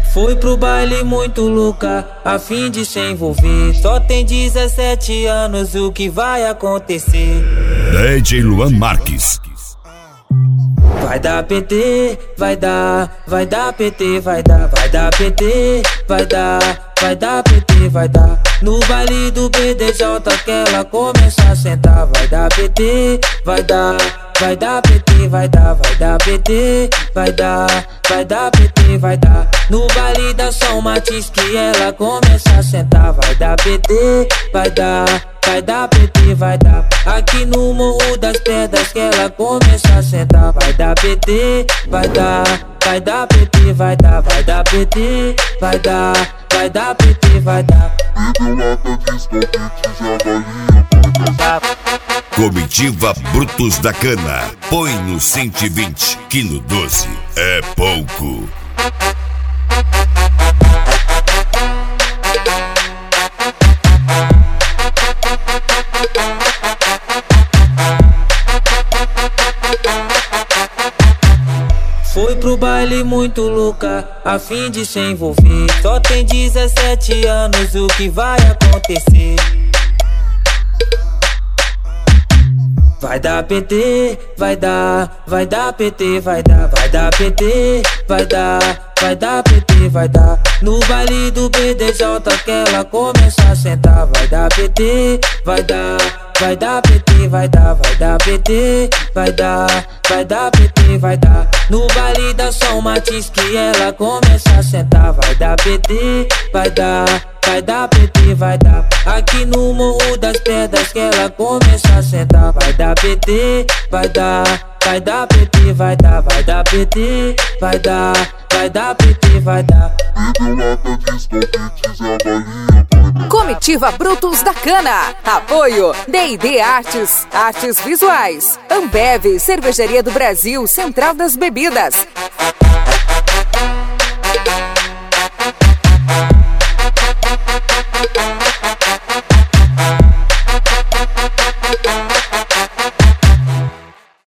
Foi pro baile muito louca, a fim de se envolver. Só tem 17 anos, o que vai acontecer? DJ Luan Marques. Vai dar PT, vai dar PT, vai dar PT, vai dar PT, vai dar. No baile do BDJ que ela começa a sentar. Vai dar PT, vai dar PT, vai dar PT, vai dar PT, vai dar. No baile da São Matiz que ela começa a sentar. Vai dar PT, vai dar PT, vai dar. Aqui no Morro das Pedras que ela começa a sentar. Vai dar PT, vai dar PT, vai dar PT, vai dar PT, vai dar. Comitiva Brutos da Cana. Põe no 120, que no 12 é pouco. Foi pro baile muito louca, a fim de se envolver. Só tem 17 anos, o que vai acontecer? Vai dar PT, vai dar PT, vai dar PT, vai dar PT, vai dar. No baile do BDJ que ela começa a sentar. Vai dar PT, vai dar PT, vai dar PT, vai dar PT, vai dar. No baile da São Matiz que ela começa a sentar. Vai dar PT, vai dar PT, vai dar. Aqui no Morro das Pedras que ela começa a sentar. Vai dar PT, vai dar PT, vai dar PT, vai dar PT, vai dar. Comitiva Brutos da Cana. Apoio D&D Artes, Artes Visuais. Ambev, Cervejaria do Brasil, Central das Bebidas.